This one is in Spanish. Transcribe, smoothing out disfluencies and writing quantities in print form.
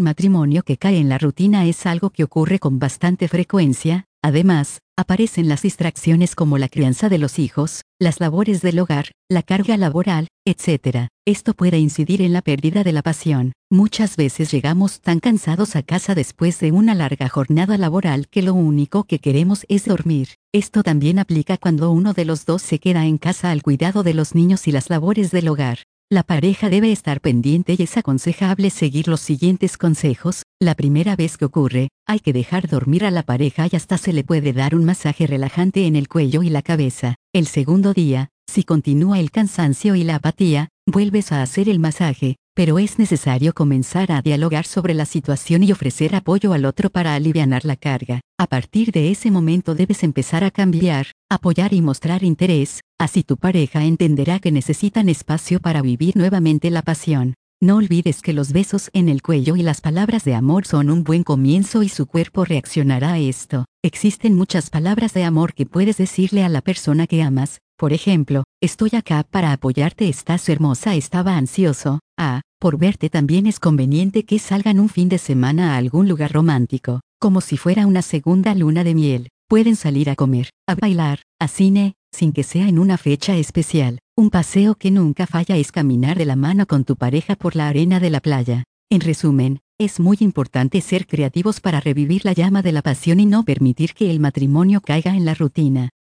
Un matrimonio que cae en la rutina es algo que ocurre con bastante frecuencia. Además, aparecen las distracciones como la crianza de los hijos, las labores del hogar, la carga laboral, etc. Esto puede incidir en la pérdida de la pasión. Muchas veces llegamos tan cansados a casa después de una larga jornada laboral que lo único que queremos es dormir. Esto también aplica cuando uno de los dos se queda en casa al cuidado de los niños y las labores del hogar. La pareja debe estar pendiente y es aconsejable seguir los siguientes consejos. La primera vez que ocurre, hay que dejar dormir a la pareja y hasta se le puede dar un masaje relajante en el cuello y la cabeza. El segundo día, si continúa el cansancio y la apatía, vuelves a hacer el masaje, pero es necesario comenzar a dialogar sobre la situación y ofrecer apoyo al otro para alivianar la carga. A partir de ese momento debes empezar a cambiar, apoyar y mostrar interés, así tu pareja entenderá que necesitan espacio para vivir nuevamente la pasión. No olvides que los besos en el cuello y las palabras de amor son un buen comienzo y su cuerpo reaccionará a esto. Existen muchas palabras de amor que puedes decirle a la persona que amas. Por ejemplo, estoy acá para apoyarte, estás hermosa, estaba ansioso. Por verte. También es conveniente que salgan un fin de semana a algún lugar romántico, como si fuera una segunda luna de miel. Pueden salir a comer, a bailar, a cine, sin que sea en una fecha especial. Un paseo que nunca falla es caminar de la mano con tu pareja por la arena de la playa. En resumen, es muy importante ser creativos para revivir la llama de la pasión y no permitir que el matrimonio caiga en la rutina.